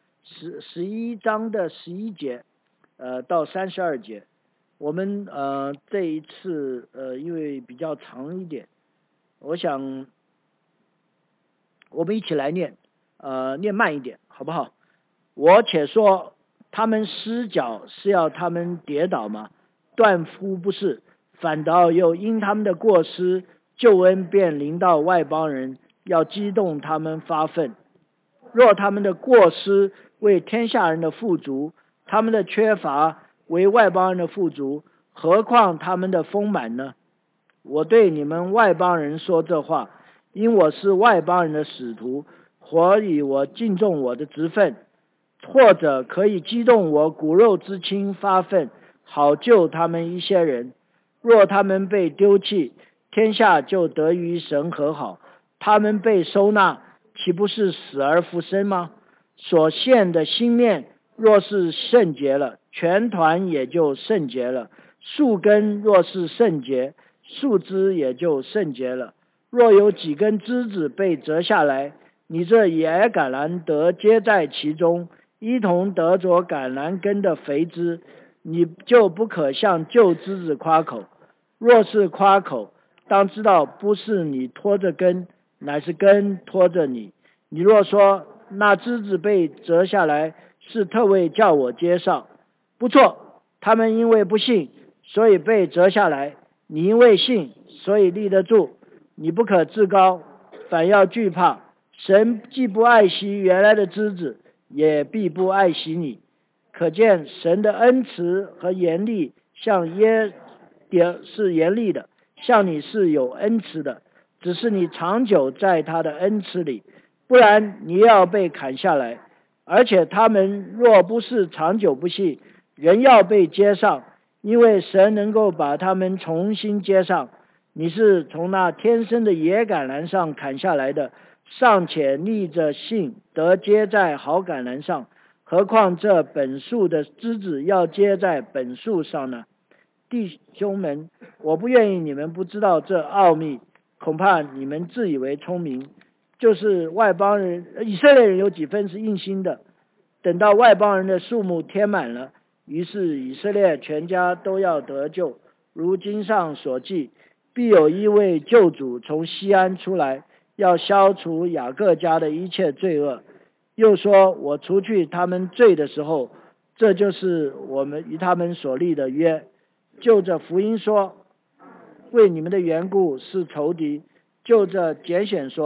Speaker 1: ？11章的11节到32节，我们这一次因为比较长一点，我想我们一起来念慢一点好不好？我且说，他们失脚是要他们跌倒吗？断乎不是，反倒又因他们的过失，救恩便临到外邦人，要激动他们发愤。若他们的过失为天下人的富足，他们的缺乏为外邦人的富足，何况他们的丰满呢？我对你们外邦人说这话，因我是外邦人的使徒，或以我敬重我的职分，或者可以激动我骨肉之亲发愤，好救他们一些人。若他们被丢弃，天下就得与神和好；他们被收纳，岂不是死而复生吗？所献的新面若是圣洁了，全团也就圣洁了；树根若是圣洁，树枝也就圣洁了。若有几根枝子被折下来，你这野橄榄得接在其中，一同得着橄榄根的肥枝，你就不可向旧枝子夸口。若是夸口，当知道不是你拖着根，乃是根拖着你。你若说那枝子被折下来是特为叫我接上，不错，他们因为不信，所以被折下来；你因为信，所以立得住。你不可自高，反要惧怕。神既不爱惜原来的枝子，也必不爱惜你。可见神的恩慈和严厉，像是严厉的，像你是有恩慈的，只是你长久在他的恩慈里，不然你要被砍下来。而且他们若不是长久不信，人要被接上，因为神能够把他们重新接上。你是从那天生的野橄榄上砍下来的，尚且逆着信得接在好橄榄上，何况这本树的枝子要接在本树上呢？弟兄们，我不愿意你们不知道这奥秘，恐怕你们自以为聪明。就是外邦人，以色列人有几分是硬心的，等到外邦人的数目填满了，于是以色列全家都要得救。如经上所记，必有一位救主从西安出来，要消除雅各家的一切罪恶。又说，我除去他们罪的时候，这就是我们与他们所立的约。就着福音说，为你们的缘故是仇敌；就着拣选说，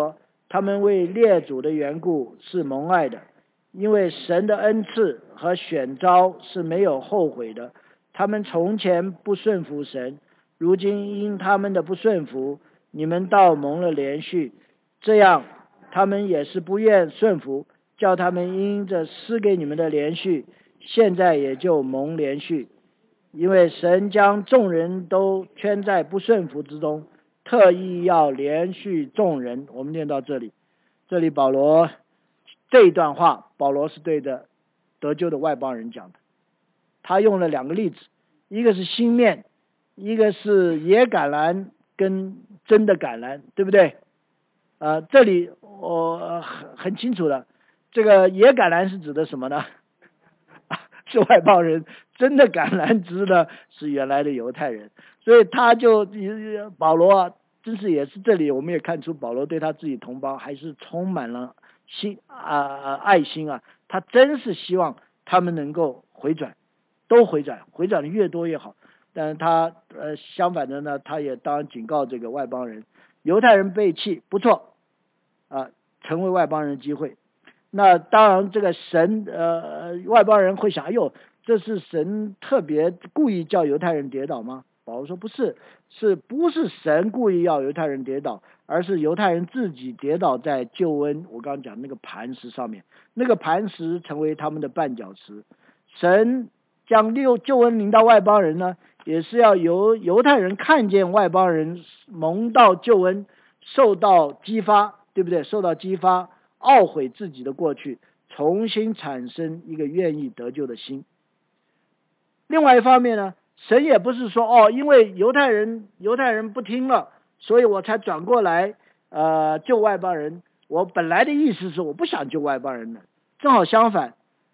Speaker 1: 他们为列祖的缘故是蒙爱的，因为神的恩赐和选召是没有后悔的。他们从前不顺服神，如今因他们的不顺服，你们倒蒙了连续。这样他们也是不愿顺服，叫他们因着施给你们的连续，现在也就蒙连续。因为神将众人都圈在不顺服之中，特意要连续众人。我们念到这里，这里保罗这一段话，保罗是对着得救的外邦人讲的。他用了2个例子，一个是新面，一个是野橄榄跟真的橄榄，对不对？这里我很清楚的，这个野橄榄是指的什么呢？是外邦人，真的橄榄枝呢是原来的犹太人。所以他就保罗真是也是这里我们也看出保罗对他自己同胞还是充满了爱心啊，他真是希望他们能够回转，都回转的越多越好。但是他相反的呢，他也当然警告这个外邦人，犹太人背弃不错成为外邦人的机会。那当然这个神外邦人会想，哎呦，这是神特别故意叫犹太人跌倒吗？保罗说不是，不是神故意要犹太人跌倒，而是犹太人自己跌倒在救恩我刚刚讲那个磐石上面，那个磐石成为他们的绊脚石。神将救恩临到外邦人呢，也是要由犹太人看见外邦人蒙到救恩，受到激发，对不对？受到激发，懊悔自己的过去，重新产生一个愿意得救的心。另外一方面呢，神也不是说因为犹太人不听了，所以我才转过来救外邦人。我本来的意思是我不想救外邦人的，正好相反，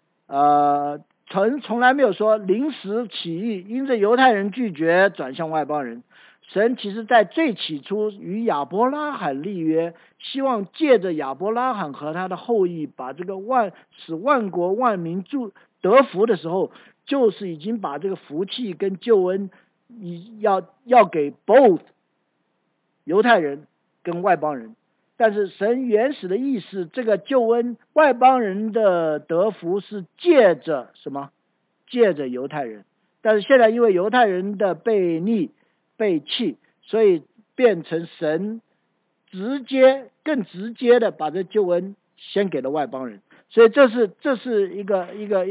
Speaker 1: 从来没有说临时起意，因着犹太人拒绝转向外邦人。神其实在最起初与亚伯拉罕立约，希望借着亚伯拉罕和他的后裔，把这个使万国万民得福的时候，就是已经把这个福气跟救恩要给 both 犹太人跟外邦人。但是神原始的意思，这个救恩外邦人的得福是借着什么？借着犹太人。但是现在因为犹太人的背逆背弃，所以变成神更直接的把这救恩先给了外邦人。所以这是一个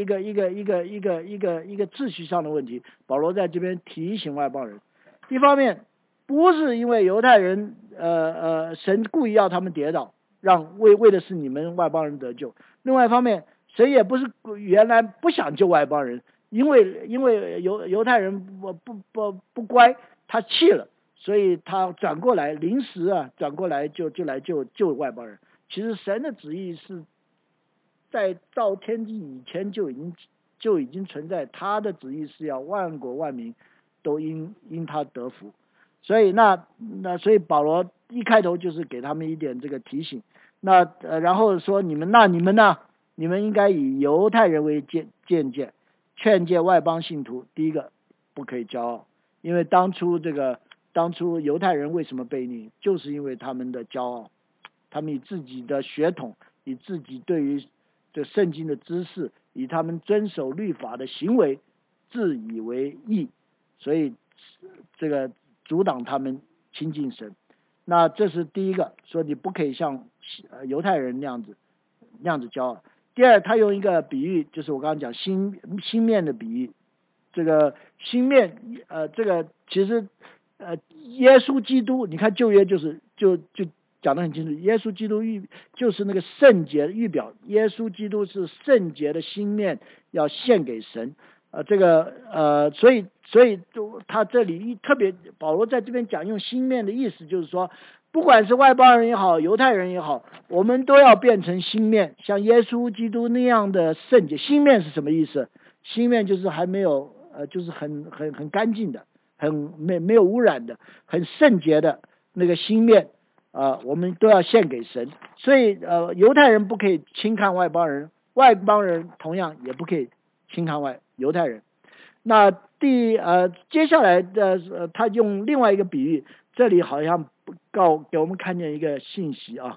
Speaker 1: 秩序上的问题。保罗在这边提醒外邦人，一方面不是因为犹太人神故意要他们跌倒，为的是你们外邦人得救。另外一方面，神也不是原来不想救外邦人，因为犹太人不乖，他气了，所以他转过来临时转过来就来救外邦人。其实神的旨意是在造天地以前就已经存在，他的旨意是要万国万民都因他得福。所以所以保罗一开头就是给他们一点这个提醒。然后说你们呢？你们应该以犹太人为鉴戒，劝诫外邦信徒。第一个，不可以骄傲，因为当初犹太人为什么悖逆，就是因为他们的骄傲，他们以自己的血统，以自己对于这圣经的知识，以他们遵守律法的行为自以为义，所以这个阻挡他们亲近神。那这是第一个，说你不可以像犹太人那样子骄傲。第二，他用一个比喻，就是我刚刚讲新面的比喻。这个新面这个其实耶稣基督，你看旧约就讲得很清楚，耶稣基督就是那个圣洁的预表，耶稣基督是圣洁的新面要献给神。所以他这里特别保罗在这边讲用新面的意思，就是说不管是外邦人也好，犹太人也好，我们都要变成新面，像耶稣基督那样的圣洁。新面是什么意思？新面就是还没有就是很干净的，没有污染的，很圣洁的那个新面我们都要献给神。所以犹太人不可以轻看外邦人，外邦人同样也不可以轻看犹太人。那接下来的他用另外一个比喻，这里好像给我们看见一个信息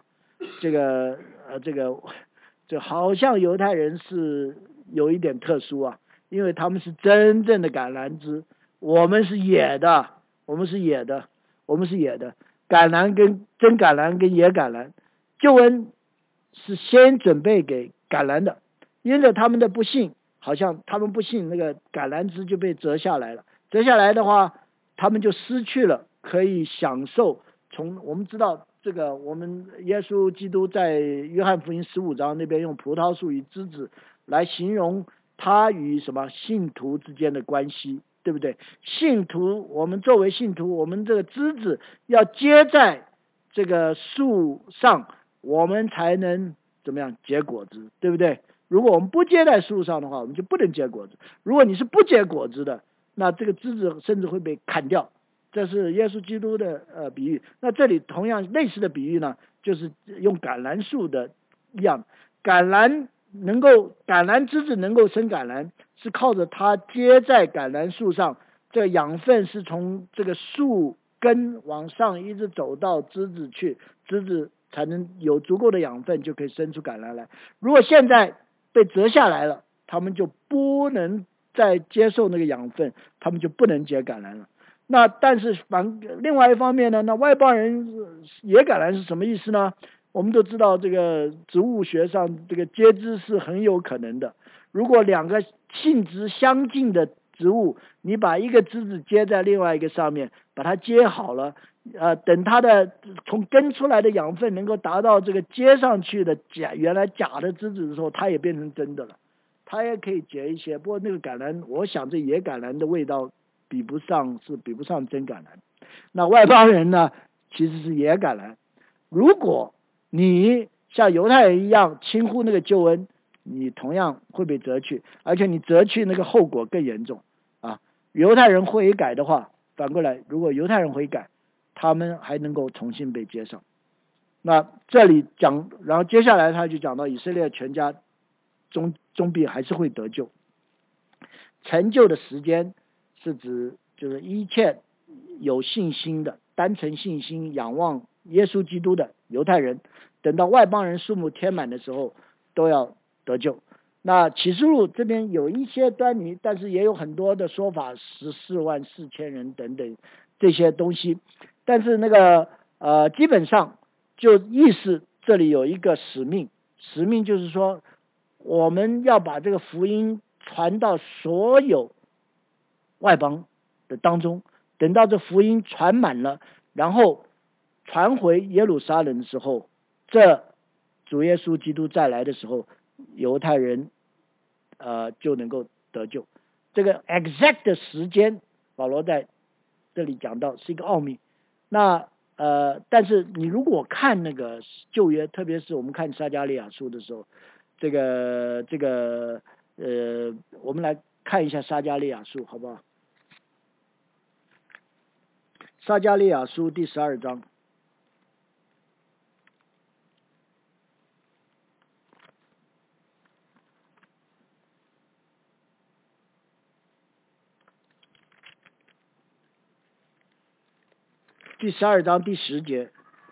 Speaker 1: 这个这好像犹太人是有一点特殊啊，因为他们是真正的橄榄枝，我们是野的，我们是野的，橄榄跟真橄榄跟野橄榄，救恩是先准备给橄榄的，因着他们的不信，好像他们不信，那个橄榄枝就被折下来了，折下来的话，他们就失去了可以享受。我们知道这个，我们耶稣基督在约翰福音15章那边用葡萄树与枝子来形容他与什么信徒之间的关系，对不对？信徒，我们作为信徒，我们这个枝子要接在这个树上，我们才能怎么样结果子，对不对？如果我们不接在树上的话，我们就不能结果子。如果你是不结果子的，那这个枝子甚至会被砍掉。这是耶稣基督的比喻。那这里同样类似的比喻呢，就是用橄榄树的一样，橄榄枝子能够生橄榄，是靠着它接在橄榄树上，这个养分是从这个树根往上一直走到枝子去，枝子才能有足够的养分，就可以生出橄榄来。如果现在被折下来了，他们就不能再接受那个养分，他们就不能结橄榄了。那但是另外一方面呢，那外邦人野橄榄是什么意思呢？我们都知道这个植物学上这个接枝是很有可能的。如果两个性质相近的植物，你把一个枝子接在另外一个上面，把它接好了，等它的从根出来的养分能够达到这个接上去的原来假的枝子的时候，它也变成真的了，它也可以结一些。不过那个橄榄，我想这野橄榄的味道比不上真橄榄。那外邦人呢，其实是野橄榄。如果你像犹太人一样轻忽那个救恩，你同样会被折去，而且你折去那个后果更严重啊！犹太人悔改的话，反过来，如果犹太人悔改，他们还能够重新被接上。那这里讲，然后接下来他就讲到以色列全家终必还是会得救。成就的时间是指就是一切有信心的、单纯信心仰望耶稣基督的犹太人，等到外邦人数目填满的时候，都要得救。那启示录这边有一些端倪，但是也有很多的说法，144000人等等这些东西。但是那个基本上就意思这里有一个使命就是说，我们要把这个福音传到所有外邦的当中，等到这福音传满了，然后传回耶路撒冷的时候，这主耶稣基督再来的时候，犹太人就能够得救。这个 exact 的时间，保罗在这里讲到是一个奥秘。那但是你如果看那个旧约，特别是我们看撒迦利亚书的时候，我们来看一下撒迦利亚书好不好？撒迦利亚书第12章。第12章第10节，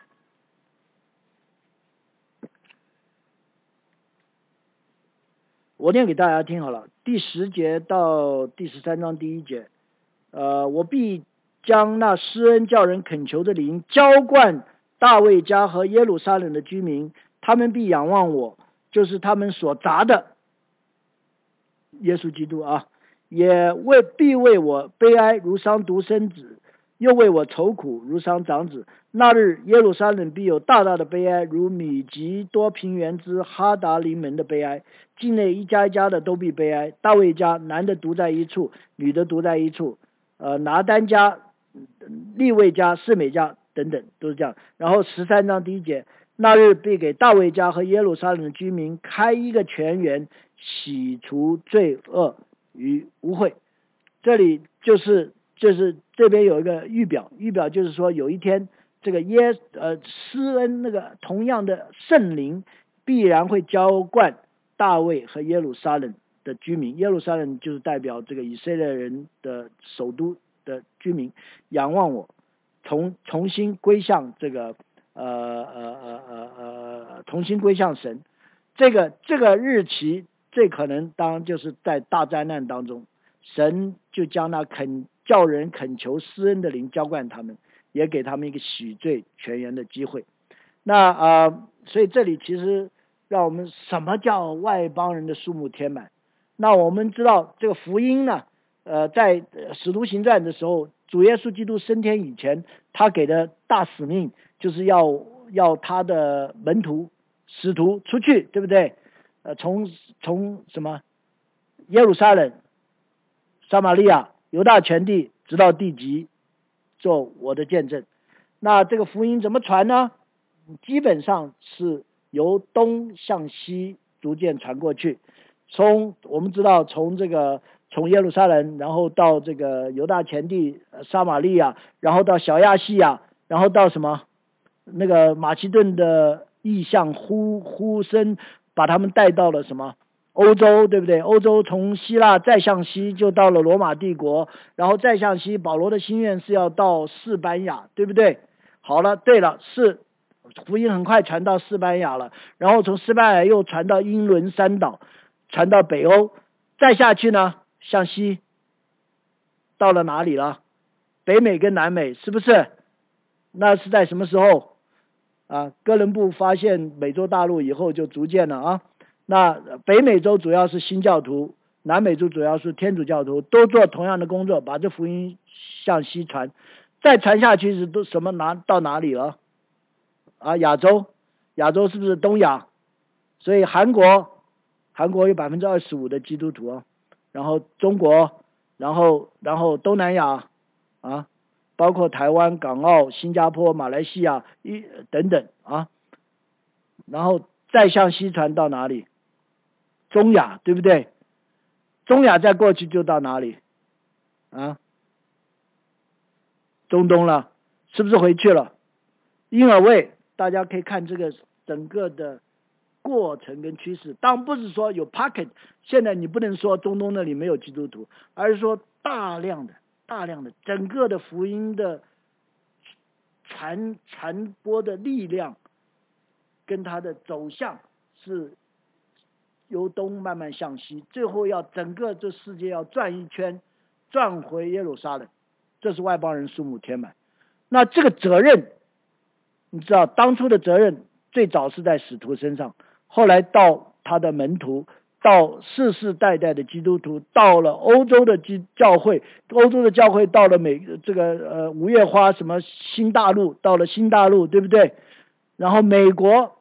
Speaker 1: 我念给大家听好了。第10节到第13章第1节，我必将那施恩叫人恳求的灵浇灌大卫家和耶路撒冷的居民，他们必仰望我，就是他们所砸的耶稣基督啊，也必为我悲哀如伤独生子，又为我愁苦如伤长子。那日耶路撒冷必有大大的悲哀，如米吉多平原之哈达临门的悲哀，境内一家一家的都必悲哀。大卫家男的独在一处，女的独在一处，拿单家、利未家、示美家等等都是这样。然后13章第1节，那日必给大卫家和耶路撒冷的居民开一个泉源，洗除罪恶与污秽。这里就是这边有一个预表就是说有一天这个施恩那个同样的圣灵必然会浇灌大卫和耶路撒冷的居民。耶路撒冷就是代表这个以色列人的首都的居民，仰望我，重新归向这个重新归向神。这个日期最可能当然就是在大灾难当中，神就将那叫人恳求施恩的灵浇灌他们，也给他们一个洗罪全员的机会。那所以这里其实让我们什么叫外邦人的数目填满？那我们知道这个福音呢，在使徒行传的时候，主耶稣基督升天以前，他给的大使命就是要他的门徒使徒出去，对不对？从什么耶路撒冷、撒玛利亚、犹大全地，直到地极，做我的见证。那这个福音怎么传呢？基本上是由东向西逐渐传过去。我们知道从耶路撒冷，然后到这个犹大全地、撒玛利亚，然后到小亚细亚，然后到什么那个马其顿的异象呼声，把他们带到了什么欧洲，对不对？欧洲从希腊再向西就到了罗马帝国，然后再向西，保罗的心愿是要到西班牙，对不对？好了，对了，福音很快传到西班牙了，然后从西班牙又传到英伦三岛，传到北欧，再下去呢，向西到了哪里了？北美跟南美，是不是？那是在什么时候？哥伦布发现美洲大陆以后就逐渐了那北美洲主要是新教徒，南美洲主要是天主教徒，都做同样的工作，把这福音向西传，再传下去是到哪里了？亚洲是不是东亚？所以韩国有25%的基督徒然后中国，然后东南亚包括台湾、港澳、新加坡、马来西亚等等然后再向西传到哪里？中亚，对不对？中亚再过去就到哪里？中东了，是不是回去了？因而为大家可以看这个整个的过程跟趋势，当然不是说有 pocket， 现在你不能说中东那里没有基督徒，而是说大量的整个的福音的传播的力量跟它的走向是由东慢慢向西，最后要整个这世界要转一圈，转回耶路撒冷，这是外邦人数目填满。那这个责任，你知道当初的责任最早是在使徒身上，后来到他的门徒，到世世代代的基督徒，到了欧洲的教会，到了五月花什么新大陆，到了新大陆，对不对？然后美国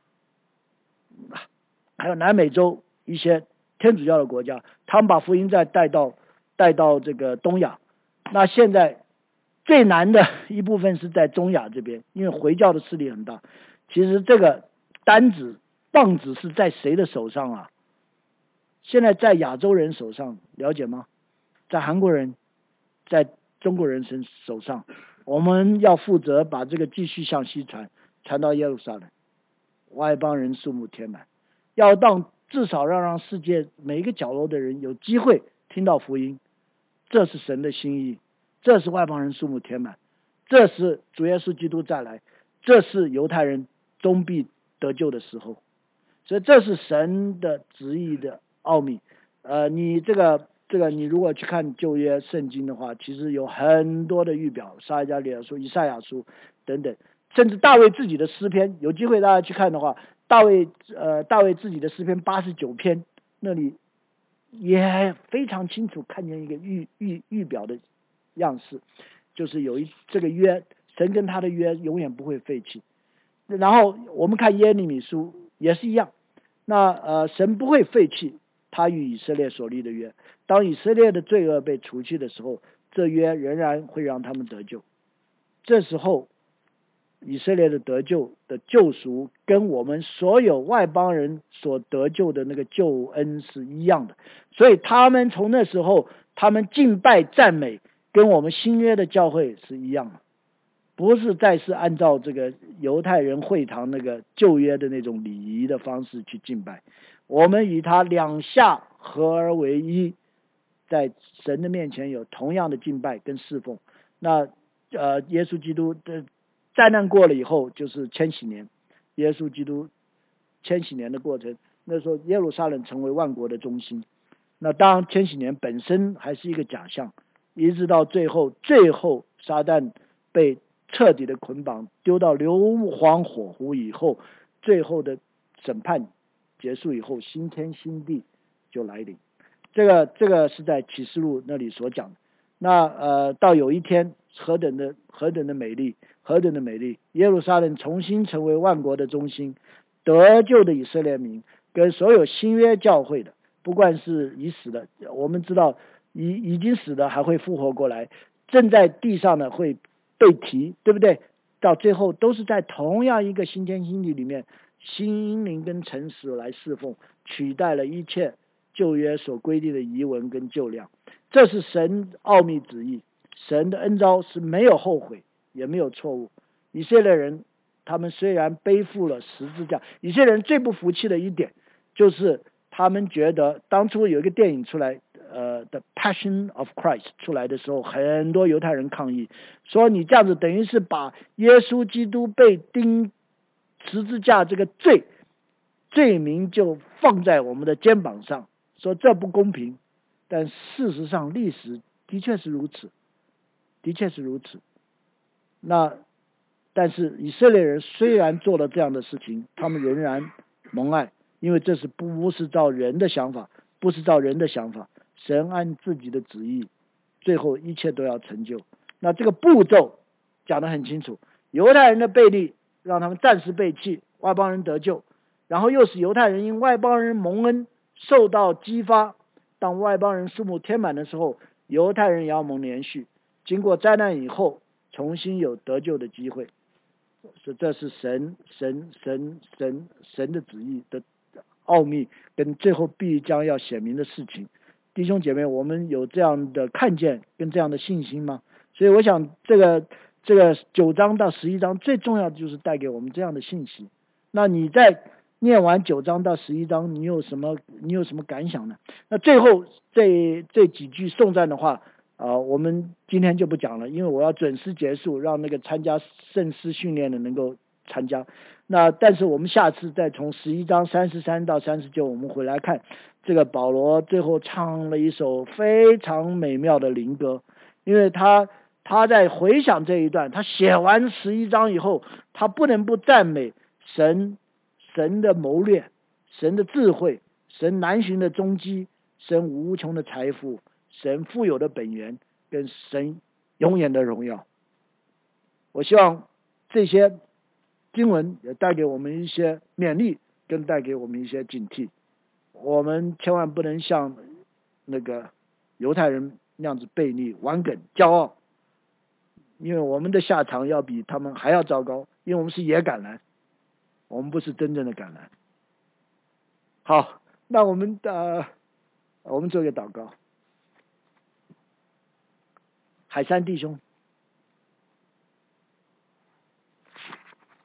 Speaker 1: 还有南美洲一些天主教的国家，他们把福音再带到这个东亚。那现在最难的一部分是在中亚这边，因为回教的势力很大。其实这个棒子是在谁的手上现在在亚洲人手上，了解吗？在韩国人，在中国人手上。我们要负责把这个继续向西传到耶路撒冷，外邦人数目填满，至少让世界每一个角落的人有机会听到福音，这是神的心意，这是外邦人数目填满，这是主耶稣基督再来，这是犹太人终必得救的时候，所以这是神的旨意的奥秘。你你如果去看旧约圣经的话，其实有很多的预表，撒迦利亚书、以赛亚书等等，甚至大卫自己的诗篇，有机会大家去看的话，大卫自己的诗篇89篇，那里也非常清楚看见一个预表的样式，就是这个约，神跟他的约永远不会废弃。然后我们看耶利米书也是一样，那神不会废弃他与以色列所立的约，当以色列的罪恶被除去的时候，这约仍然会让他们得救。这时候以色列的得救的救赎跟我们所有外邦人所得救的那个救恩是一样的，所以他们从那时候他们敬拜赞美跟我们新约的教会是一样的，不是再是按照这个犹太人会堂那个旧约的那种礼仪的方式去敬拜，我们与他两下合而为一，在神的面前有同样的敬拜跟侍奉。那耶稣基督的灾难过了以后就是千禧年，耶稣基督千禧年的过程，那时候耶路撒冷成为万国的中心。那当然千禧年本身还是一个假象，一直到最后撒旦被彻底的捆绑，丢到硫磺火湖以后，最后的审判结束以后，新天新地就来临。这个是在启示录那里所讲的。那到有一天，何等的美丽，何等的美丽！耶路撒冷重新成为万国的中心，得救的以色列民跟所有新约教会的，不管是已死的，我们知道已经死的还会复活过来，正在地上的会被提，对不对？到最后都是在同样一个新天新地里面，心灵跟诚实来侍奉，取代了一切旧约所规定的遗文跟旧量。这是神奥秘旨意，神的恩召是没有后悔也没有错误。以色列人他们虽然背负了十字架，以色列人最不服气的一点就是他们觉得当初有一个电影出来The Passion of Christ 出来的时候，很多犹太人抗议说，你这样子等于是把耶稣基督被钉十字架这个罪名就放在我们的肩膀上，说这不公平。但事实上历史的确是如此，的确是如此。但是以色列人虽然做了这样的事情，他们仍然蒙爱，因为这是不是照人的想法，不是照人的想法，神按自己的旨意，最后一切都要成就。那这个步骤讲得很清楚，犹太人的背逆让他们暂时背弃，外邦人得救，然后又使犹太人因外邦人蒙恩受到激发，当外邦人数目填满的时候，犹太人也要蒙连续，经过灾难以后重新有得救的机会。这是神的旨意的奥秘，跟最后必将要显明的事情。弟兄姐妹，我们有这样的看见跟这样的信心吗？所以我想这个9章到11章最重要的就是带给我们这样的信息。那你在念完9章到11章，你有什么感想呢？那最后这几句颂赞的话我们今天就不讲了，因为我要准时结束，让那个参加圣诗训练的能够参加。那但是我们下次再从11章33到39，我们回来看这个保罗最后唱了一首非常美妙的灵歌，因为他在回想这一段，他写完11章以后，他不能不赞美神的谋略，神的智慧，神难寻的踪迹，神无穷的财富，神富有的本源，跟神永远的荣耀。我希望这些经文也带给我们一些勉励，跟带给我们一些警惕。我们千万不能像那个犹太人那样子悖逆、顽梗、骄傲，因为我们的下场要比他们还要糟糕，因为我们是野橄榄，我们不是真正的橄榄。好，那我们做个祷告。海山弟兄，